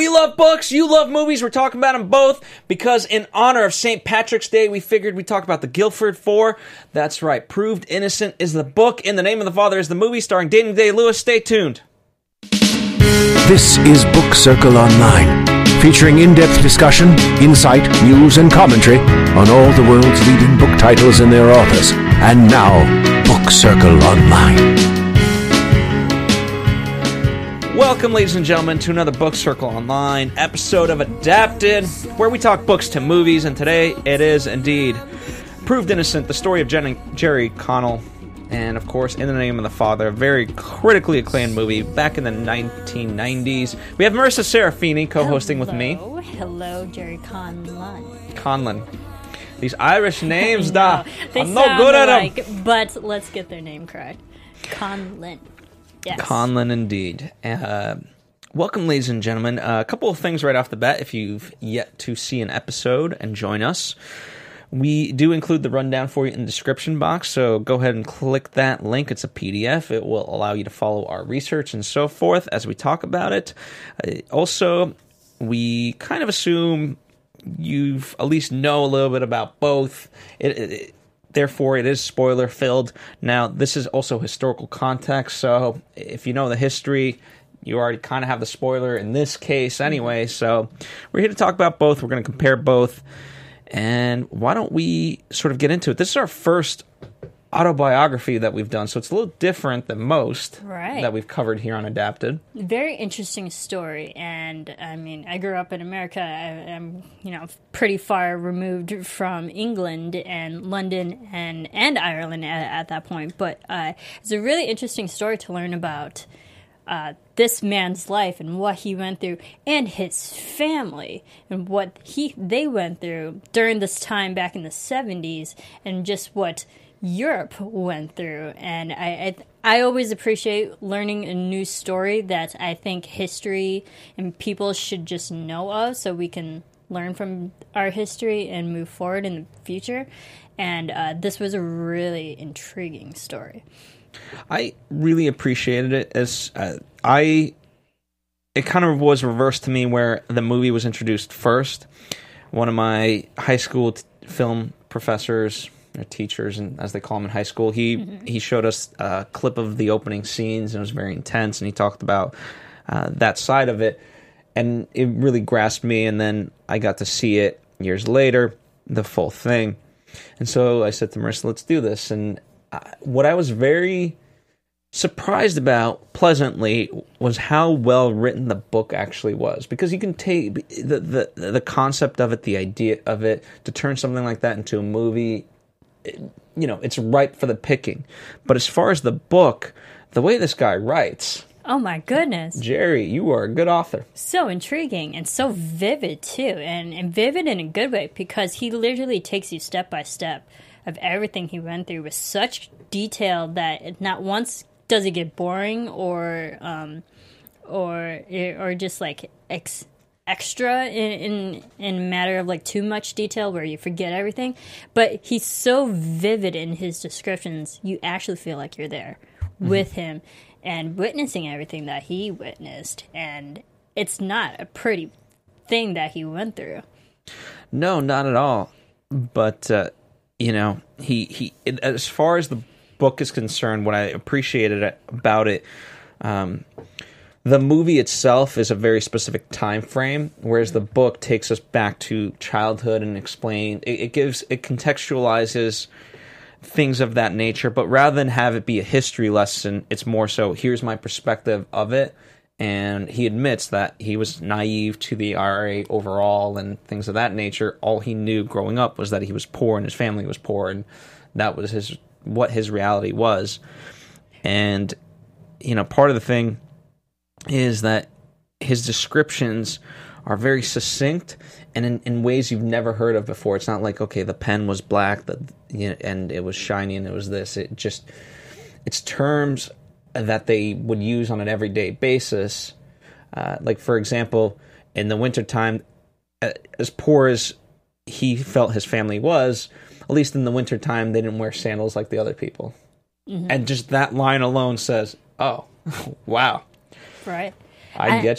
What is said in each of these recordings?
We love books, you love movies, we're talking about them both because in honor of St. Patrick's Day, we figured we'd talk about the Guilford Four. That's right, Proved Innocent is the book, In the Name of the Father is the movie, starring Daniel Day-Lewis. Stay tuned. This is Book Circle Online, featuring in-depth discussion, insight, news, and commentary on all the world's leading book titles and their authors. And now, Book Circle Online. Welcome, ladies and gentlemen, to another Book Circle Online episode of Adapted, where we talk books to movies, and today it is indeed Proved Innocent, the story of Jerry Connell, and of course, In the Name of the Father, a very critically acclaimed movie back in the 1990s. We have Marissa Serafini co-hosting with me. Hello, Jerry Conlon. Conlon. These Irish names, I'm no good at them. But let's get their name correct. Conlon. Yes. Conlon, indeed. Welcome, ladies and gentlemen. A couple of things right off the bat, if you've yet to see an episode and join us. We do include the rundown for you in the description box, so go ahead and click that link. It's a PDF. It will allow you to follow our research and so forth as we talk about it. Also, we kind of assume you've at least know a little bit about both. Therefore, it is spoiler-filled. Now, this is also historical context, so if you know the history, you already kind of have the spoiler in this case anyway. So we're here to talk about both. We're going to compare both. And why don't we sort of get into it? This is our first autobiography that we've done, so it's a little different than most that we've covered here on Adapted. Very interesting story, and I mean, I grew up in America. I'm, pretty far removed from England and London and Ireland at that point, but it's a really interesting story to learn about this man's life and what he went through, and his family and what they went through during this time back in the 70s, and just what Europe went through. And I always appreciate learning a new story that I think history and people should just know of, so we can learn from our history and move forward in the future. And this was a really intriguing story. I really appreciated it as it kind of was reversed to me where the movie was introduced first. One of my high school film professors, or teachers, and as they call them in high school, he showed us a clip of the opening scenes, and it was very intense, and he talked about that side of it, and it really grasped me, and then I got to see it years later, the full thing. And so I said to Marissa, let's do this. And what I was very surprised about, pleasantly, was how well written the book actually was. Because you can take the concept of it, the idea of it, to turn something like that into a movie, it's ripe for the picking. But as far as the book, the way this guy writes... Oh my goodness. Jerry, you are a good author. So intriguing and so vivid too. And vivid in a good way, because he literally takes you step by step of everything he went through with such detail that not once does it get boring or just like extra in a matter of like too much detail where you forget everything. But he's so vivid in his descriptions, you actually feel like you're there with him and witnessing everything that he witnessed. And it's not a pretty thing that he went through. No, not at all. But he as far as the book is concerned, what I appreciated about it, the movie itself is a very specific time frame, whereas the book takes us back to childhood and it contextualizes things of that nature. But rather than have it be a history lesson, it's more so, here's my perspective of it. And he admits that he was naive to the IRA overall and things of that nature. All he knew growing up was that he was poor and his family was poor, and that was what his reality was. And, part of the thing is that his descriptions are very succinct and in ways you've never heard of before. It's not like, okay, the pen was black and it was shiny and it was this. It's terms that they would use on an everyday basis. Like, for example, in the wintertime, as poor as he felt his family was, at least in the wintertime, they didn't wear sandals like the other people. Mm-hmm. And just that line alone says, oh, wow. Right. I get you.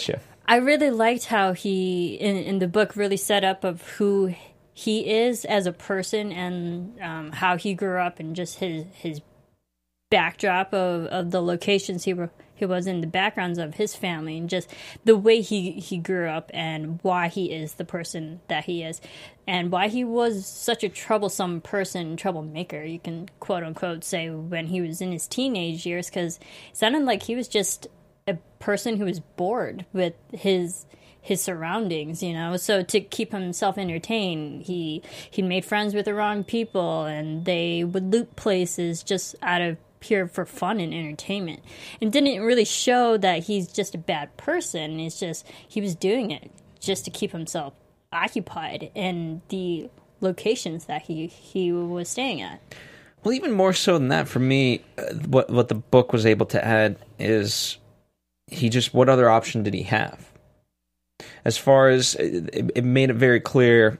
I really liked how he, in the book, really set up of who he is as a person and how he grew up and just his backdrop of the locations he was in, the backgrounds of his family, and just the way he grew up and why he is the person that he is and why he was such a troublesome person, troublemaker, you can quote unquote say, when he was in his teenage years, because it sounded like he was just a person who was bored with his surroundings, so to keep himself entertained, he made friends with the wrong people, and they would loot places just out of pure for fun and entertainment, and didn't really show that he's just a bad person. It's just he was doing it just to keep himself occupied in the locations that he was staying at. Well, even more so than that, for me, what the book was able to add is what other option did he have? As far as it made it very clear,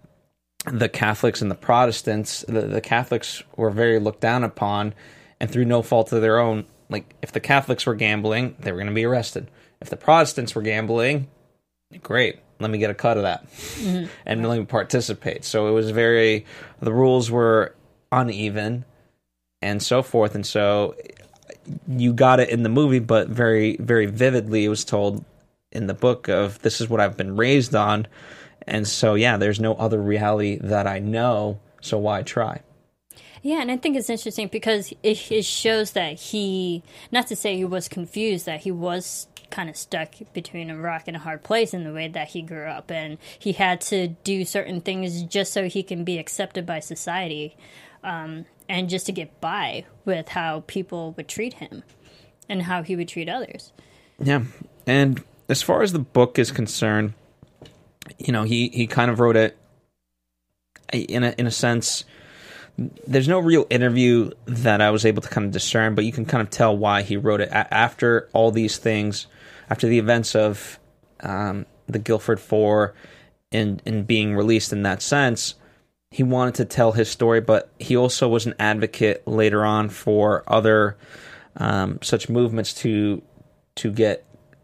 the Catholics and the Protestants, the Catholics were very looked down upon, and through no fault of their own. Like, if the Catholics were gambling, they were going to be arrested. If the Protestants were gambling, great, let me get a cut of that, and let me participate. So it was the rules were uneven, and so forth, and so you got it in the movie, but very, very vividly it was told in the book of, this is what I've been raised on, and so there's no other reality that I know, so why try? Yeah, and I think it's interesting because it shows that not to say he was confused, that he was kind of stuck between a rock and a hard place in the way that he grew up, and he had to do certain things just so he can be accepted by society, and just to get by with how people would treat him and how he would treat others. Yeah, and as far as the book is concerned, he kind of wrote it in a sense. There's no real interview that I was able to kind of discern, but you can kind of tell why he wrote it. After all these things, after the events of the Guildford Four and being released in that sense, he wanted to tell his story, but he also was an advocate later on for other such movements to get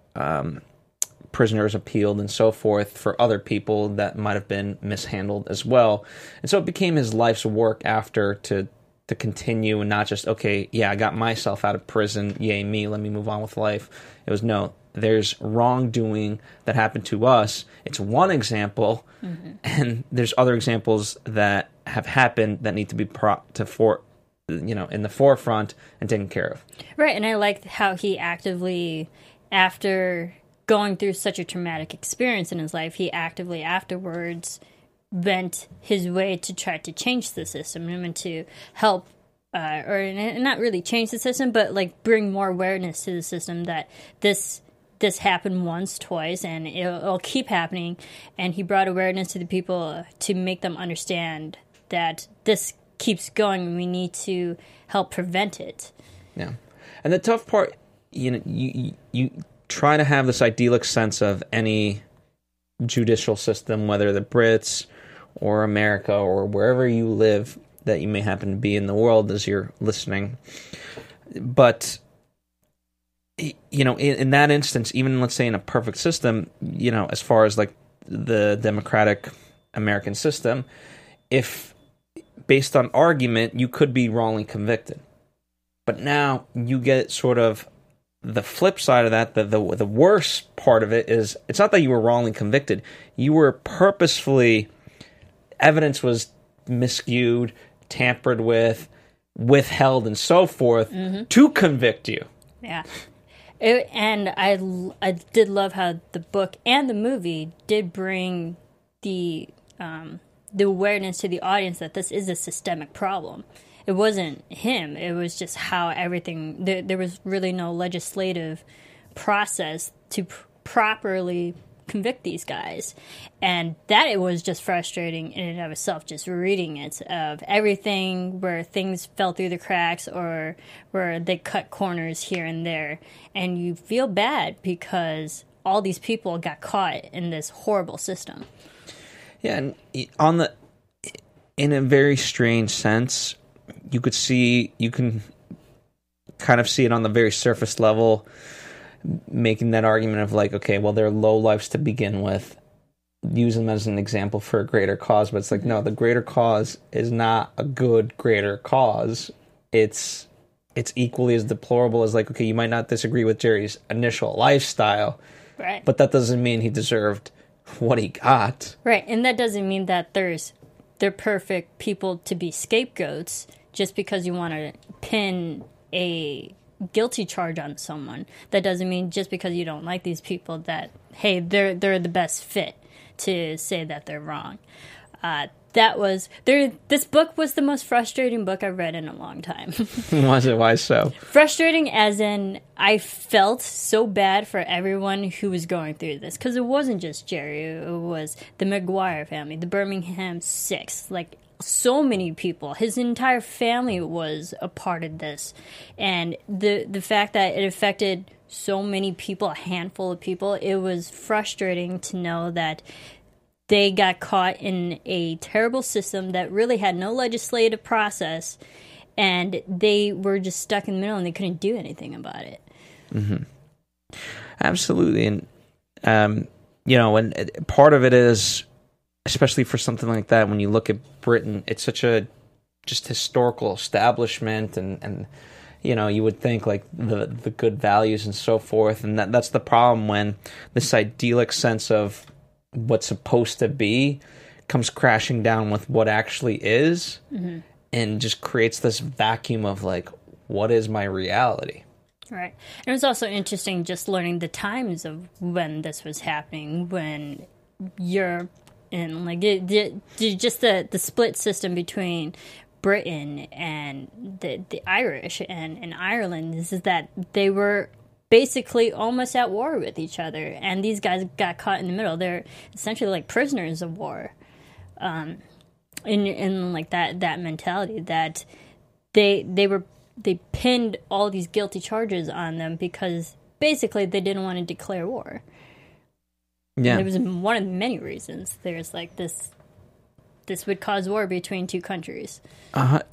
prisoners appealed and so forth for other people that might have been mishandled as well. And so it became his life's work after to continue, and not just, okay, I got myself out of prison, yay me, let me move on with life. It was, no, there's wrongdoing that happened to us. It's one example, and there's other examples that have happened that need to be in the forefront and taken care of. Right, and I like how he actively, after going through such a traumatic experience in his life, he actively afterwards went his way to try to change the system and to help, or not really change the system, but like bring more awareness to the system that this happened once, twice, and it'll keep happening. And he brought awareness to the people to make them understand that this keeps going and we need to help prevent it. Yeah. And the tough part, you try to have this idyllic sense of any judicial system, whether the Brits or America or wherever you live that you may happen to be in the world as you're listening. But, in that instance, even let's say in a perfect system, as far as like the democratic American system, if based on argument, you could be wrongly convicted. But now you get sort of the flip side of that, the worst part of it is, it's not that you were wrongly convicted. You were purposefully, evidence was miscued, tampered with, withheld, and so forth to convict you. Yeah. And I did love how the book and the movie did bring the awareness to the audience that this is a systemic problem. It wasn't him. It was just how everything... There was really no legislative process to properly convict these guys. And that it was just frustrating in and of itself, just reading it, of everything where things fell through the cracks or where they cut corners here and there. And you feel bad because all these people got caught in this horrible system. Yeah, and in a very strange sense, you can kind of see it on the very surface level. making that argument of like, okay, well, they're low lives to begin with. Use them as an example for a greater cause, but it's like, no, the greater cause is not a good greater cause. It's equally as deplorable as like, okay, you might not disagree with Jerry's initial lifestyle, Right. but that doesn't mean he deserved what he got. Right, and that doesn't mean that they're perfect people to be scapegoats just because you want to pin a guilty charge on someone. That doesn't mean just because you don't like these people that, hey, they're the best fit to say that they're wrong. This book was the most frustrating book I've read in a long time. Was it? Why so? Frustrating as in I felt so bad for everyone who was going through this, because it wasn't just Jerry, it was the McGuire family, the Birmingham Six, like so many people. His entire family was a part of this, and the fact that it affected so many people, a handful of people, it was frustrating to know that they got caught in a terrible system that really had no legislative process, and they were just stuck in the middle and they couldn't do anything about it. Mm-hmm. Absolutely. And, and part of it is, especially for something like that, when you look at Britain, it's such a just historical establishment, and you would think like the good values and so forth. And that's the problem when this idyllic sense of what's supposed to be comes crashing down with what actually is, mm-hmm. and just creates this vacuum of like, what is my reality? Right. And it was also interesting just learning the times of when this was happening, when you're in like just the split system between Britain and the Irish and Ireland. This is that they were basically almost at war with each other, and these guys got caught in the middle. They're essentially like prisoners of war, in like that mentality that they pinned all these guilty charges on them because basically they didn't want to declare war. Yeah, it was one of the many reasons. There's like this would cause war between two countries. I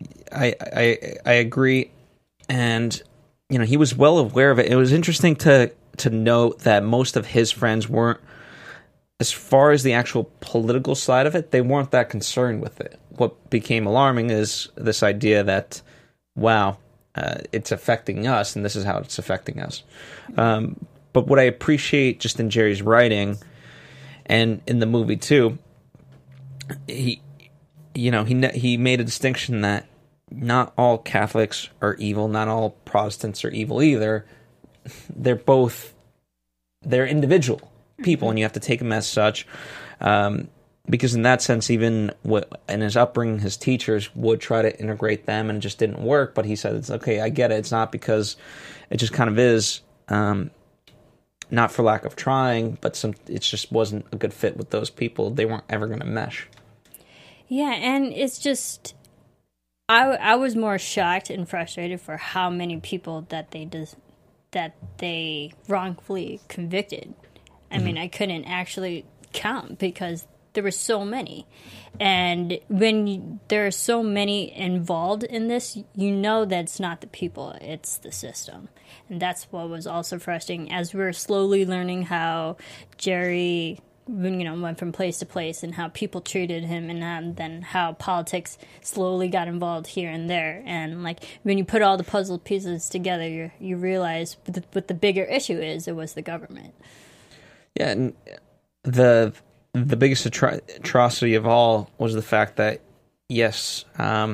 agree, and he was well aware of it. It was interesting to note that most of his friends weren't, as far as the actual political side of it, they weren't that concerned with it. What became alarming is this idea that, wow, it's affecting us, and this is how it's affecting us. But what I appreciate just in Jerry's writing, and in the movie too, he made a distinction that not all Catholics are evil, not all Protestants are evil either. They're individual people, and you have to take them as such. Because in that sense, even in his upbringing, his teachers would try to integrate them, and it just didn't work. But he said, it's okay, I get it. It's not because it just kind of is, not for lack of trying, but it just wasn't a good fit with those people. They weren't ever going to mesh. Yeah, and it's just, I was more shocked and frustrated for how many people that they wrongfully convicted. I mean, I couldn't actually count because there were so many. And when there are so many involved in this, that it's not the people, it's the system. And that's what was also frustrating as we're slowly learning how Jerry went from place to place and how people treated him, and then how politics slowly got involved here and there. And like when you put all the puzzle pieces together, you realize what the bigger issue is. It was the government. Yeah, and the biggest atrocity of all was the fact that, yes,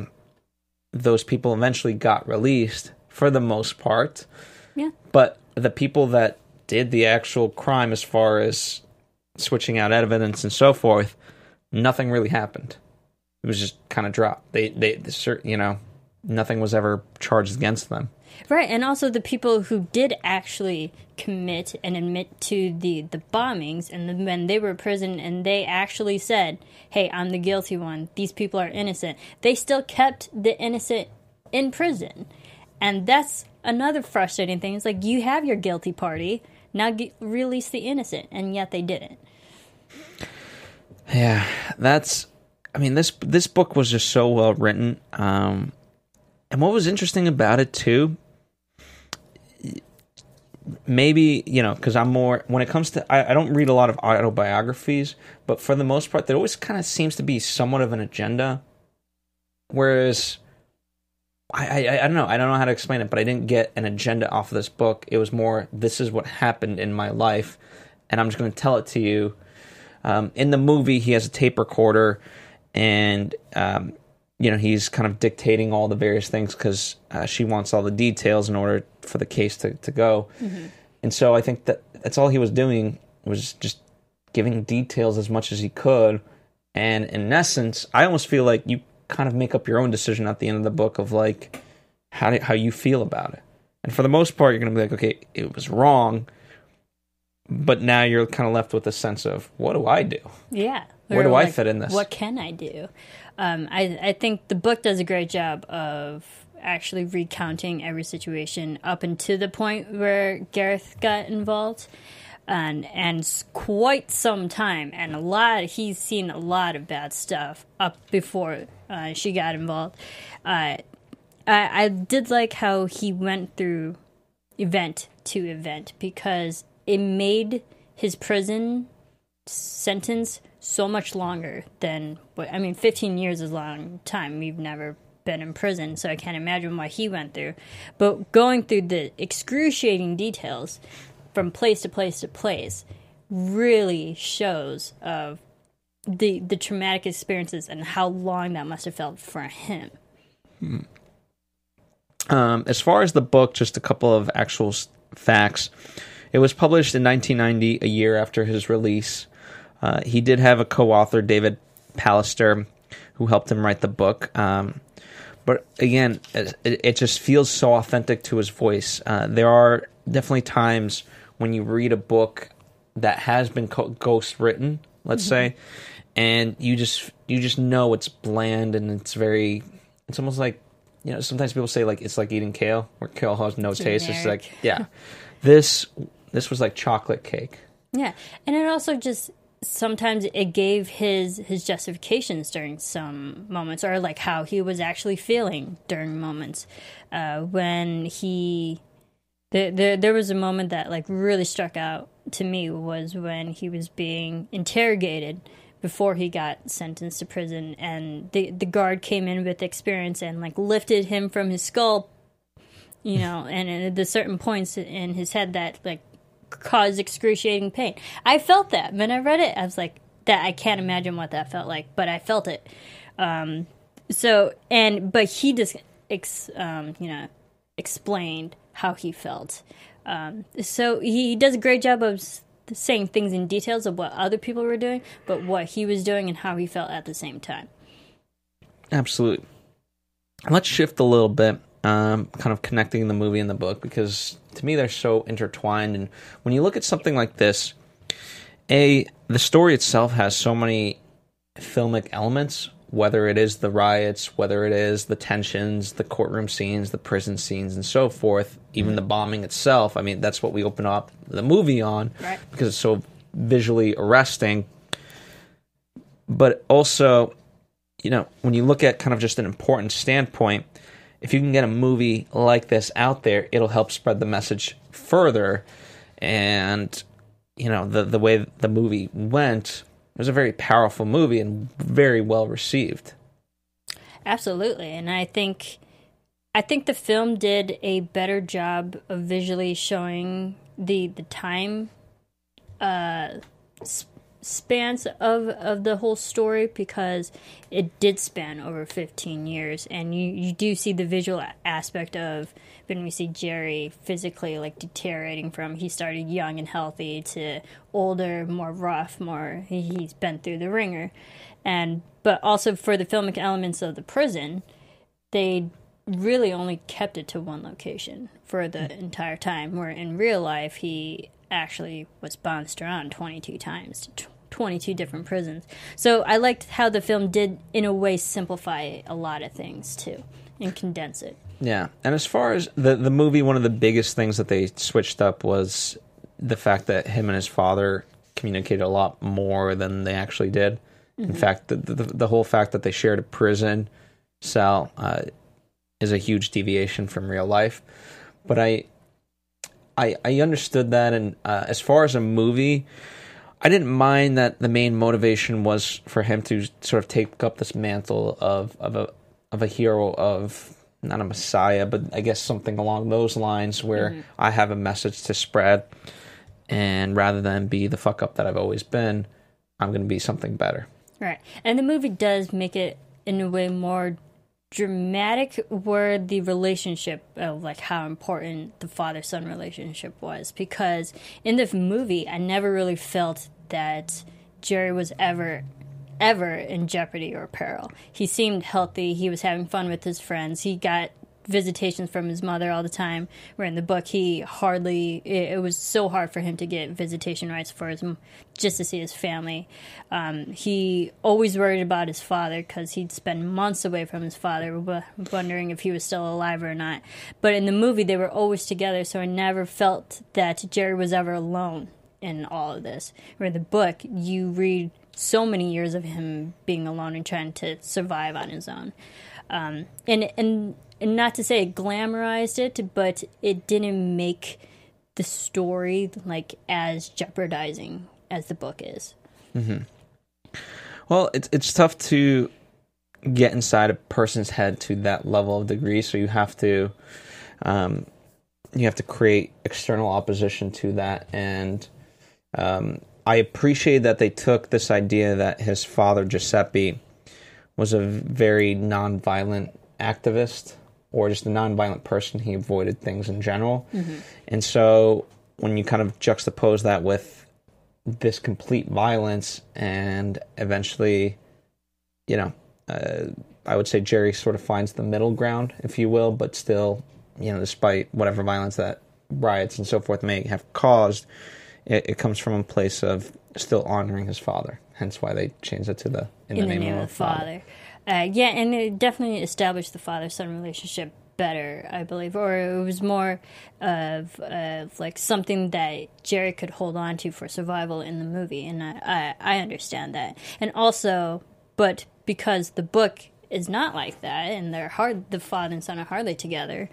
those people eventually got released for the most part. Yeah. But the people that did the actual crime, as far as switching out evidence and so forth, nothing really happened. It was just kind of dropped. They nothing was ever charged against them. Right, and also the people who did actually commit and admit to the bombings, and when they were in prison and they actually said, hey, I'm the guilty one, these people are innocent, they still kept the innocent in prison. And that's another frustrating thing. It's like, you have your guilty party, now release the innocent, and yet they didn't. Yeah, this book was just so well written. And what was interesting about it too, maybe, because I'm more, when it comes to, I don't read a lot of autobiographies, but for the most part, there always kind of seems to be somewhat of an agenda. Whereas, I don't know. I don't know how to explain it, but I didn't get an agenda off of this book. It was more, this is what happened in my life, and I'm just going to tell it to you. In the movie, he has a tape recorder, and, he's kind of dictating all the various things because she wants all the details in order for the case to go. Mm-hmm. And so I think that's all he was doing, was just giving details as much as he could. And in essence, I almost feel like you kind of make up your own decision at the end of the book of like how you feel about it. And for the most part, you're going to be like, okay, it was wrong, but now you're kind of left with a sense of, what do I do? Yeah. Where do I fit in this? What can I do? I think the book does a great job of actually recounting every situation up until the point where Gareth got involved. And quite some time, and he's seen a lot of bad stuff up before she got involved. I did like how he went through event to event, because it made his prison sentence so much longer than 15 years is a long time. We've never been in prison, so I can't imagine what he went through. But going through the excruciating details from place to place to place really shows of the traumatic experiences and how long that must have felt for him. As far as the book, just a couple of actual facts. It was published in 1990, a year after his release. He did have a co-author, David Pallister, who helped him write the book. But again, it just feels so authentic to his voice. There are definitely times when you read a book that has been ghost written, let's say, and you just know it's bland and it's almost like, sometimes people say like it's like eating kale, where kale has no taste. It's like, yeah, this was like chocolate cake. Yeah, and it also just sometimes it gave his justifications during some moments, or like how he was actually feeling during moments when he. There was a moment that like really struck out to me, was when he was being interrogated before he got sentenced to prison, and the guard came in with experience and like lifted him from his skull, and at the certain points in his head that like caused excruciating pain. I felt that when I read it. I was like, that I can't imagine what that felt like, but I felt it. But he just explained how he felt. So he does a great job of saying things in details of what other people were doing, but what he was doing and how he felt at the same time. Absolutely. Let's shift a little bit, kind of connecting the movie and the book, because to me they're so intertwined. And when you look at something like this, the story itself has so many filmic elements, whether it is the riots, whether it is the tensions, the courtroom scenes, the prison scenes, and so forth, even the bombing itself. I mean, that's what we open up the movie on, right, because it's so visually arresting. But also, when you look at kind of just an important standpoint, if you can get a movie like this out there, it'll help spread the message further. And, the way the movie went, it was a very powerful movie and very well received. Absolutely. And I think the film did a better job of visually showing the time spans of the whole story, because it did span over 15 years. And you do see the visual aspect of when we see Jerry physically like deteriorating from, he started young and healthy to older, more rough, he's been through the ringer. But also for the filmic elements of the prison, they really only kept it to one location for the entire time, where in real life he actually was bounced around 22 times to 22 different prisons. So I liked how the film did, in a way, simplify a lot of things too and condense it. Yeah, and as far as the movie, one of the biggest things that they switched up was the fact that him and his father communicated a lot more than they actually did. Mm-hmm. In fact, the whole fact that they shared a prison cell is a huge deviation from real life. But I understood that, and as far as a movie, I didn't mind that the main motivation was for him to sort of take up this mantle of a hero, of not a messiah, but I guess something along those lines, where I have a message to spread, and rather than be the fuck up that I've always been, I'm going to be something better. Right. And the movie does make it in a way more dramatic, where the relationship of like how important the father-son relationship was, because in the movie I never really felt that Jerry was ever in jeopardy or peril. He seemed healthy, he was having fun with his friends, he got visitations from his mother all the time, where in the book it was so hard for him to get visitation rights for just to see his family. He always worried about his father, because he'd spend months away from his father, wondering if he was still alive or not. But in the movie they were always together, so I never felt that Jerry was ever alone in all of this. Where in the book you read so many years of him being alone and trying to survive on his own. And not to say it glamorized it, but it didn't make the story like as jeopardizing as the book is. Mm-hmm. Well, it's tough to get inside a person's head to that level of degree, so you have to create external opposition to that. And I appreciate that they took this idea that his father Giuseppe was a very nonviolent activist, or just a nonviolent person. He avoided things in general. Mm-hmm. And so when you kind of juxtapose that with this complete violence, and eventually, I would say Jerry sort of finds the middle ground, if you will, but still, despite whatever violence that riots and so forth may have caused, it comes from a place of still honoring his father. Hence why they changed it to in the name of the Father. Yeah, and it definitely established the father-son relationship better, I believe, or it was more of like something that Jerry could hold on to for survival in the movie, and I understand that. And also, but because the book is not like that, and the father and son are hardly together,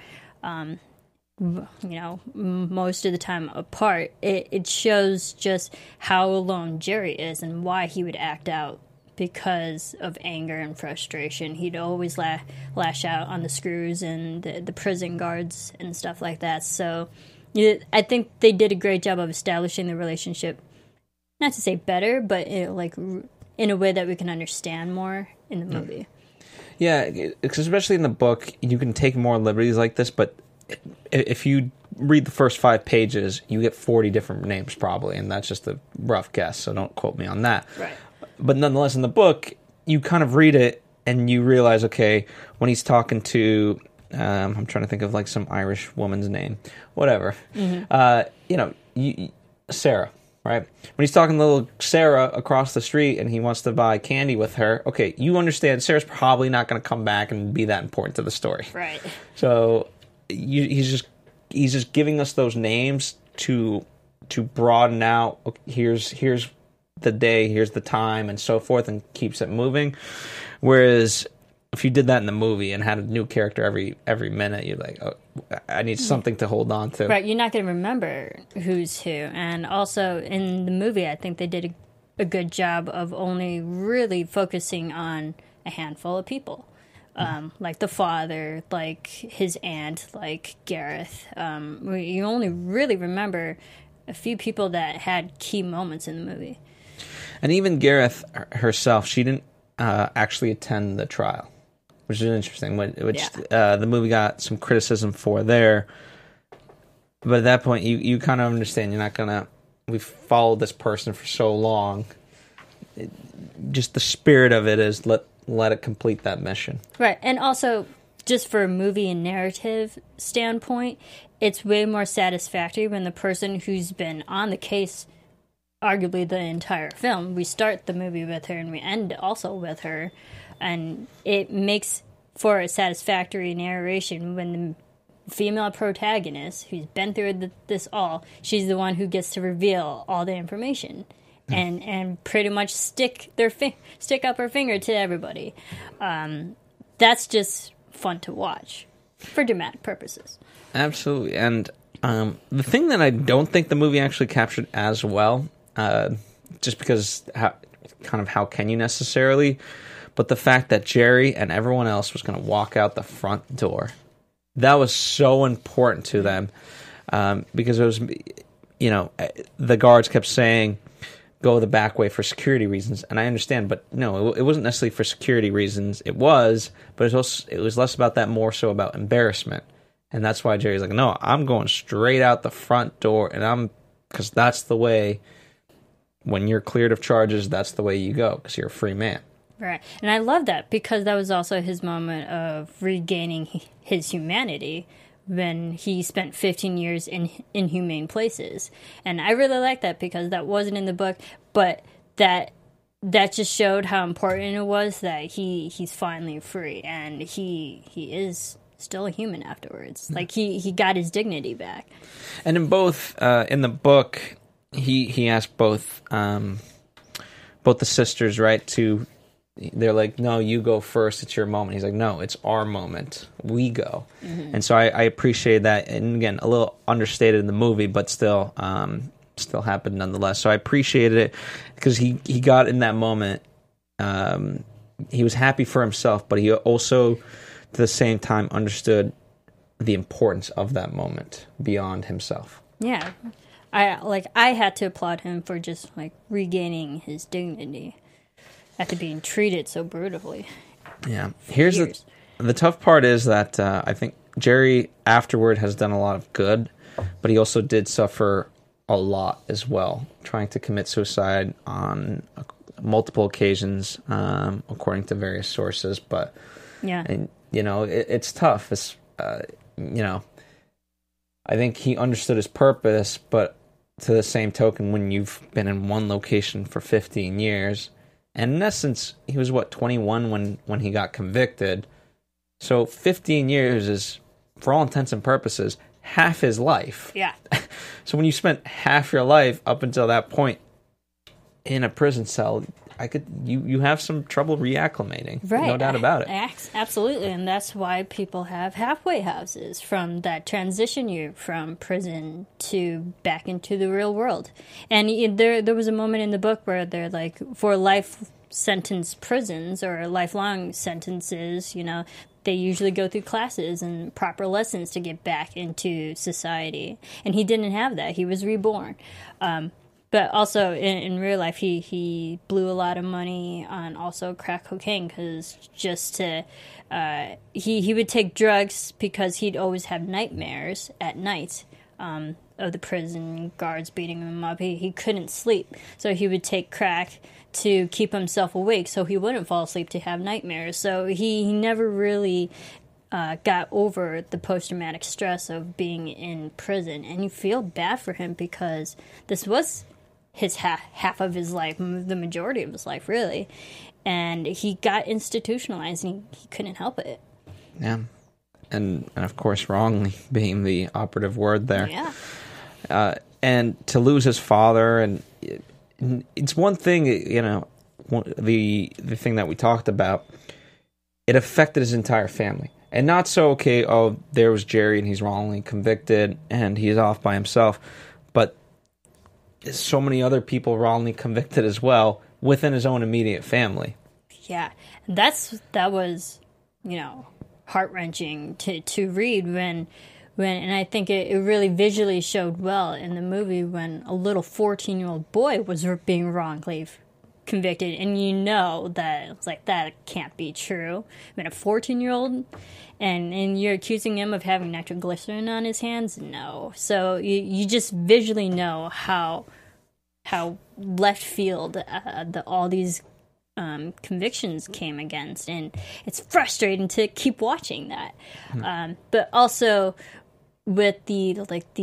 most of the time apart, it shows just how alone Jerry is and why he would act out because of anger and frustration. He'd always lash out on the screws and the prison guards and stuff like that. So I think they did a great job of establishing the relationship, not to say better, but in a way that we can understand more in the movie. Yeah, especially in the book, you can take more liberties like this, but if you read the first 5 pages, you get 40 different names probably, and that's just a rough guess, so don't quote me on that. Right. But nonetheless, in the book, you kind of read it and you realize, okay, when he's talking to, I'm trying to think of like some Irish woman's name, whatever. Mm-hmm. Sarah, right? When he's talking to little Sarah across the street and he wants to buy candy with her, okay, you understand Sarah's probably not going to come back and be that important to the story. Right. So he's just giving us those names to broaden out. Okay, here's the day, here's the time, and so forth, and keeps it moving. Whereas if you did that in the movie and had a new character every minute, you're like, oh, I need something to hold on to. Right, you're not going to remember who's who. And also in the movie, I think they did a good job of only really focusing on a handful of people. Like the father, like his aunt, like Gareth. You only really remember a few people that had key moments in the movie. And even Gareth herself, she didn't actually attend the trial, which is interesting. The movie got some criticism for there. But at that point, you kind of understand. You're not gonna. We've followed this person for so long. Just the spirit of it is let it complete that mission. Right, and also just for a movie and narrative standpoint, it's way more satisfactory when the person who's been on the case, arguably the entire film, we start the movie with her and we end also with her, and it makes for a satisfactory narration when the female protagonist, who's been through this all, she's the one who gets to reveal all the information. And pretty much stick up her finger to everybody. That's just fun to watch for dramatic purposes. Absolutely, and The thing that I don't think the movie actually captured as well, just because how can you necessarily, but the fact that Jerry and everyone else was going to walk out the front door. That was so important to them, because it was, the guards kept saying, go the back way for security reasons, and I understand, but no, it wasn't necessarily for security reasons. It was, but it was less about that, more so about embarrassment, and that's why Jerry's like, no, I'm going straight out the front door, because that's the way. When you're cleared of charges, that's the way you go, because you're a free man. Right. And I love that, because that was also his moment of regaining his humanity when he spent 15 years in inhumane places. And I really like that, because that wasn't in the book, but that just showed how important it was that he's finally free, and he is still a human afterwards. Like, he got his dignity back. And in both, in the book, he asked both the sisters, right, they're like, no, you go first, it's your moment. He's like, no, it's our moment, we go. Mm-hmm. And so I appreciate that, and again, a little understated in the movie, but still happened nonetheless. So I appreciated it, because he got in that moment, he was happy for himself, but he also, at the same time, understood the importance of that moment beyond himself. Yeah. I had to applaud him for just regaining his dignity after being treated so brutally. Yeah. Here's the tough part is that I think Jerry afterward has done a lot of good, but he also did suffer a lot as well, trying to commit suicide on multiple occasions, according to various sources. But yeah, and, it's tough. It's I think he understood his purpose, but to the same token, when you've been in one location for 15 years, and in essence, he was, 21 when he got convicted. So 15 years is, for all intents and purposes, half his life. Yeah. So when you spent half your life up until that point in a prison cell, you have some trouble reacclimating. Right. No doubt about it. Absolutely. And that's why people have halfway houses, from that transition year from prison to back into the real world. And there was a moment in the book where they're like, for life sentence prisons or lifelong sentences, they usually go through classes and proper lessons to get back into society. And he didn't have that. He was reborn. But also, in real life, he blew a lot of money on also crack cocaine, because he would take drugs because he'd always have nightmares at night of the prison guards beating him up. He couldn't sleep, so he would take crack to keep himself awake so he wouldn't fall asleep to have nightmares. So he never really got over the post-traumatic stress of being in prison. And you feel bad for him, because this was his half of his life, the majority of his life, really. And he got institutionalized, and he couldn't help it. Yeah. And of course, wrongly being the operative word there. Yeah. And to lose his father, and it's one thing, the thing that we talked about, it affected his entire family. And not so, okay, there was Jerry, and he's wrongly convicted, and he's off by himself. But so many other people wrongly convicted as well within his own immediate family. Yeah, that was, heart-wrenching to read when and I think it really visually showed well in the movie when a little 14-year-old boy was being wrongly convicted, and that it's like, that can't be true. I mean, a 14-year-old, and you're accusing him of having nitroglycerin on his hands? No. So you just visually know how left field all these convictions came against, and it's frustrating to keep watching that. But also with the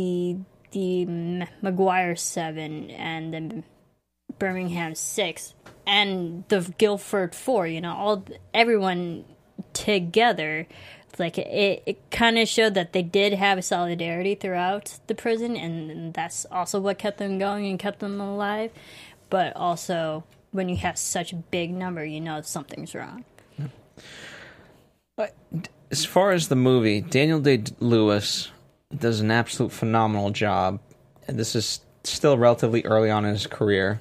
McGuire 7 and the Birmingham 6 and the Guilford 4, everyone together, like it kind of showed that they did have a solidarity throughout the prison, and that's also what kept them going and kept them alive. But also, when you have such a big number, something's wrong. As far as the movie, Daniel Day-Lewis does an absolute phenomenal job. And this is still relatively early on in his career.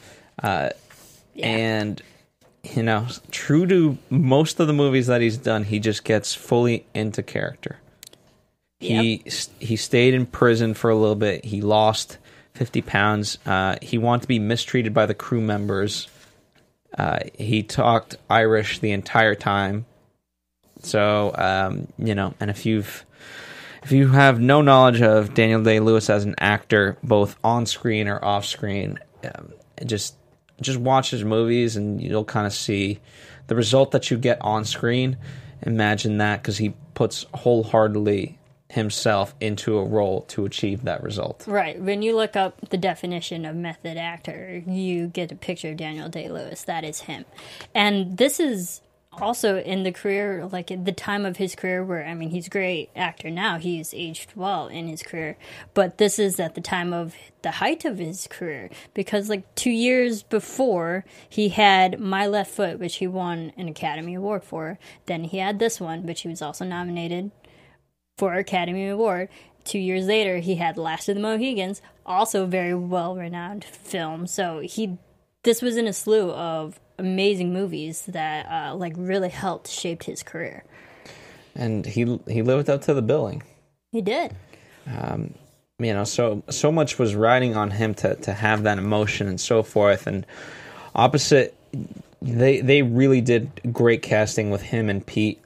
And, you know, true to most of the movies that he's done, he just gets fully into character. Yep. He stayed in prison for a little bit. He lost 50 pounds. He wanted to be mistreated by the crew members. He talked Irish the entire time. So, you know, and if you have no knowledge of Daniel Day-Lewis as an actor, both on screen or off screen, just watch his movies and you'll kind of see the result that you get on screen. Imagine that, because he puts wholeheartedly himself into a role to achieve that result. Right. When you look up the definition of method actor, you get a picture of Daniel Day-Lewis. That is him. And this is also in the career, like at the time of his career where, I mean, he's a great actor now. He's aged well in his career. But this is at the time of the height of his career. Because like 2 years before, he had My Left Foot, which he won an Academy Award for. Then he had this one, which he was also nominated for Academy Award. 2 years later, he had Last of the Mohegans, also a very well-renowned film. So this was in a slew of amazing movies that like really helped shape his career. And he lived up to the billing. He did. You know, so much was riding on him to have that emotion and so forth. And opposite, they really did great casting with him and Pete.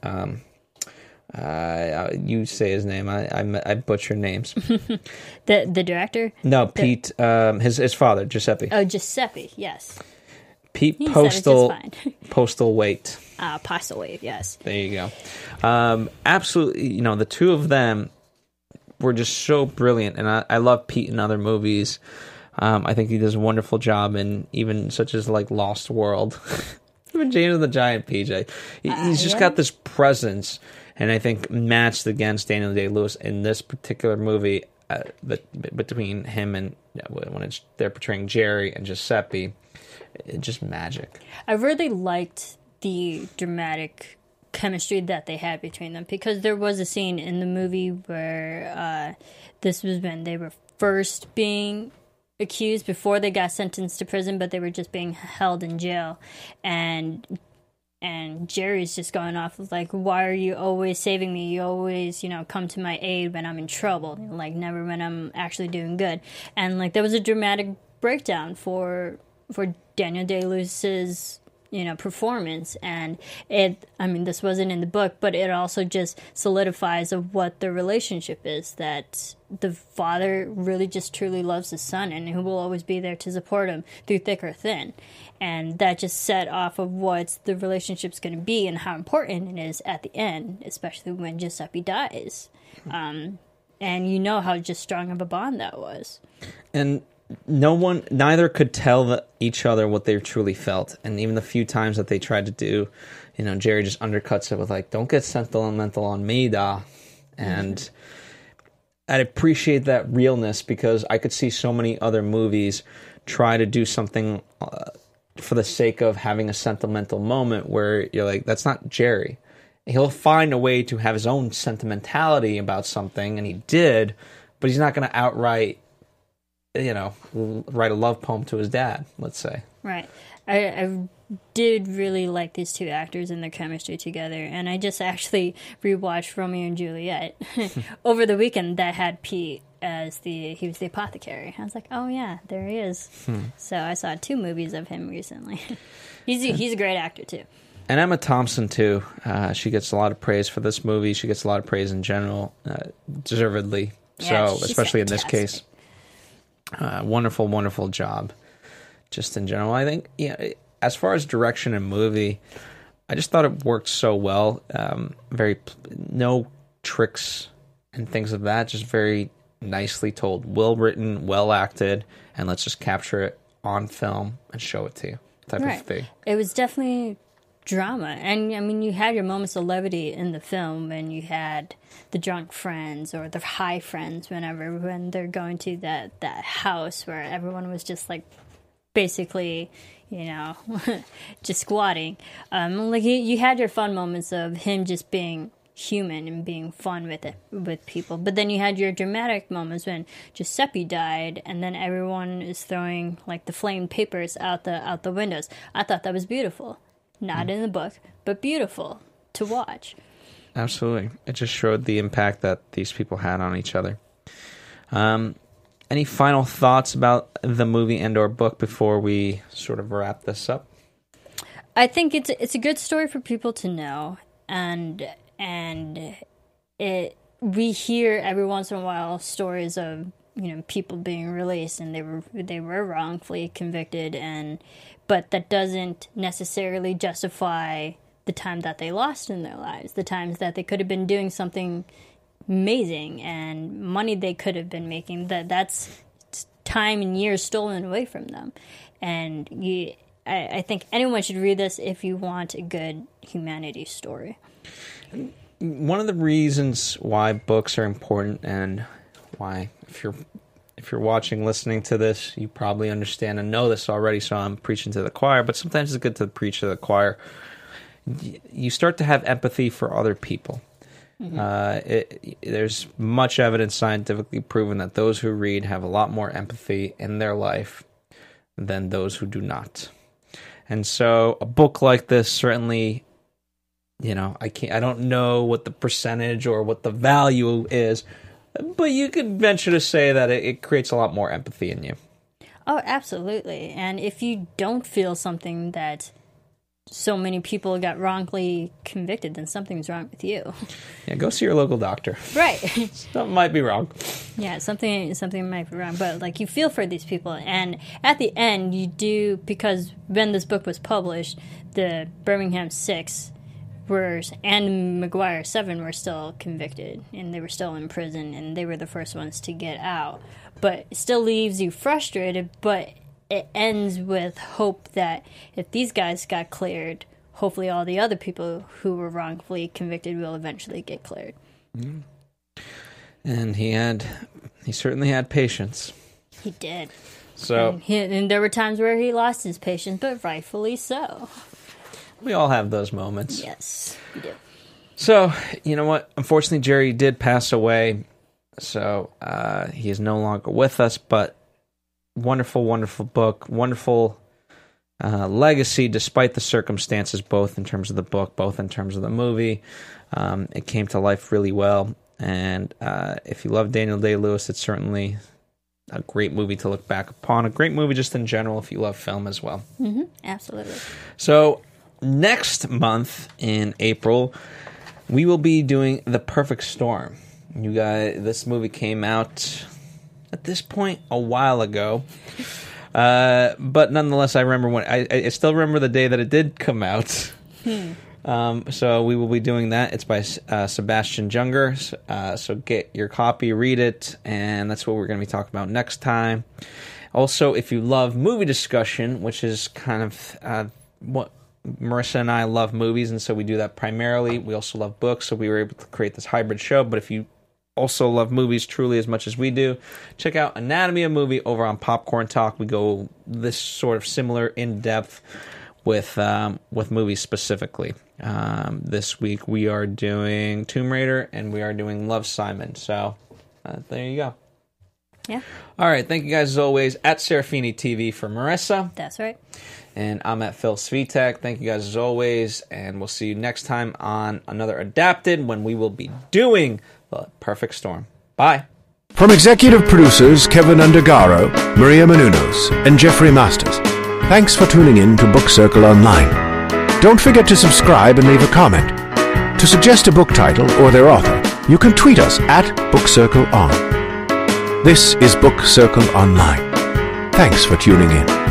You say his name. I butcher names. The director? No, Pete. His father, Giuseppe. Oh, Giuseppe. Yes. Pete Postal Waite. Postal Waite. Yes. There you go. Absolutely. You know, the two of them were just so brilliant, and I love Pete in other movies. I think he does a wonderful job in even such as like Lost World. Even James and the Giant, PJ. He's just got this presence. And I think matched against Daniel Day-Lewis in this particular movie, between him and when they're portraying Jerry and Giuseppe, it's just magic. I really liked the dramatic chemistry that they had between them, because there was a scene in the movie where this was when they were first being accused before they got sentenced to prison, but they were just being held in jail, and Jerry's just going off of like, why are you always saving me? You always, you know, come to my aid when I'm in trouble, like never when I'm actually doing good. And like there was a dramatic breakdown for Daniel Day-Lewis's, you know, performance. And this wasn't in the book, but it also just solidifies of what the relationship is, that the father really just truly loves his son and who will always be there to support him through thick or thin. And that just set off of what the relationship's going to be and how important it is at the end, especially when Giuseppe dies. And you know how just strong of a bond that was. And neither could tell each other what they truly felt. And even the few times that they tried to do, you know, Jerry just undercuts it with like, don't get sentimental on me, da. And I'd appreciate that realness, because I could see so many other movies try to do something for the sake of having a sentimental moment where you're like, that's not Jerry. He'll find a way to have his own sentimentality about something, and he did, but he's not going to outright, you know, write a love poem to his dad, let's say. Right. I did really like these two actors and their chemistry together, and I just actually rewatched Romeo and Juliet over the weekend that had Pete as he was the apothecary. I was like, oh yeah, there he is. So I saw 2 movies of him recently. He's a great actor too. And Emma Thompson too. She gets a lot of praise for this movie. She gets a lot of praise in general, deservedly. Yeah, so, especially fantastic. in this case. Wonderful, wonderful job. Just in general, I think, as far as direction and movie, I just thought it worked so well. No tricks and things of that. Just very nicely told, well written, well acted, and let's just capture it on film and show it to you type of thing. It was definitely drama, and I mean, you had your moments of levity in the film, and you had the drunk friends or the high friends when they're going to that house where everyone was just like basically, you know, just squatting. Like you had your fun moments of him just being human and being fun with people. But then you had your dramatic moments when Giuseppe died, and then everyone is throwing like the flamed papers out the windows. I thought that was beautiful. Not in the book, but beautiful to watch. Absolutely. It just showed the impact that these people had on each other. Any final thoughts about the movie and or book before we sort of wrap this up? I think it's a good story for people to know, and we hear every once in a while stories of, you know, people being released and they were wrongfully convicted, but that doesn't necessarily justify the time that they lost in their lives, the times that they could have been doing something amazing and money they could have been making. That's time and years stolen away from them. And I think anyone should read this if you want a good humanity story. One of the reasons why books are important, and why, if you're watching, listening to this, you probably understand and know this already, so I'm preaching to the choir, but sometimes it's good to preach to the choir. You start to have empathy for other people. Mm-hmm. There's much evidence scientifically proven that those who read have a lot more empathy in their life than those who do not. And so a book like this certainly, you know, I don't know what the percentage or what the value is, but you could venture to say that it creates a lot more empathy in you. Oh, absolutely. And if you don't feel something that so many people got wrongfully convicted, then something's wrong with you. Yeah, go see your local doctor. Right. Something might be wrong. Yeah, something might be wrong, but like you feel for these people, and at the end you do, because when this book was published, the Birmingham 6 and McGuire 7 were still convicted, and they were still in prison, and they were the first ones to get out. But it still leaves you frustrated, but it ends with hope that if these guys got cleared, hopefully all the other people who were wrongfully convicted will eventually get cleared. Mm. And he certainly had patience. He did. So, and there were times where he lost his patience, but rightfully so. We all have those moments. Yes, we do. So, you know what? Unfortunately, Jerry did pass away, so he is no longer with us, but wonderful, wonderful book, wonderful legacy despite the circumstances, both in terms of the book, both in terms of the movie. It came to life really well, and if you love Daniel Day-Lewis, it's certainly a great movie to look back upon, a great movie just in general if you love film as well. Mm-hmm, absolutely. So next month in April, we will be doing The Perfect Storm. You guys, this movie came out at this point a while ago, but nonetheless, I remember when I still remember the day that it did come out. So we will be doing that. It's by Sebastian Junger. So get your copy, read it, and that's what we're going to be talking about next time. Also, if you love movie discussion, which is kind of what Marissa and I love, movies, and so we do that primarily. We also love books, so we were able to create this hybrid show. But if you also love movies truly as much as we do, check out Anatomy of Movie over on Popcorn Talk. We go this sort of similar in depth with movies specifically. This week we are doing Tomb Raider and we are doing Love, Simon. So there you go. Yeah. All right. Thank you guys as always. At Serafini TV for Marissa. That's right. And I'm at Phil Svitek. Thank you guys as always. And we'll see you next time on another Adapted when we will be doing The Perfect Storm. Bye. From executive producers Kevin Undergaro, Maria Menounos, and Jeffrey Masters, thanks for tuning in to Book Circle Online. Don't forget to subscribe and leave a comment. To suggest a book title or their author, you can tweet us at BookCircleOn. This is Book Circle Online. Thanks for tuning in.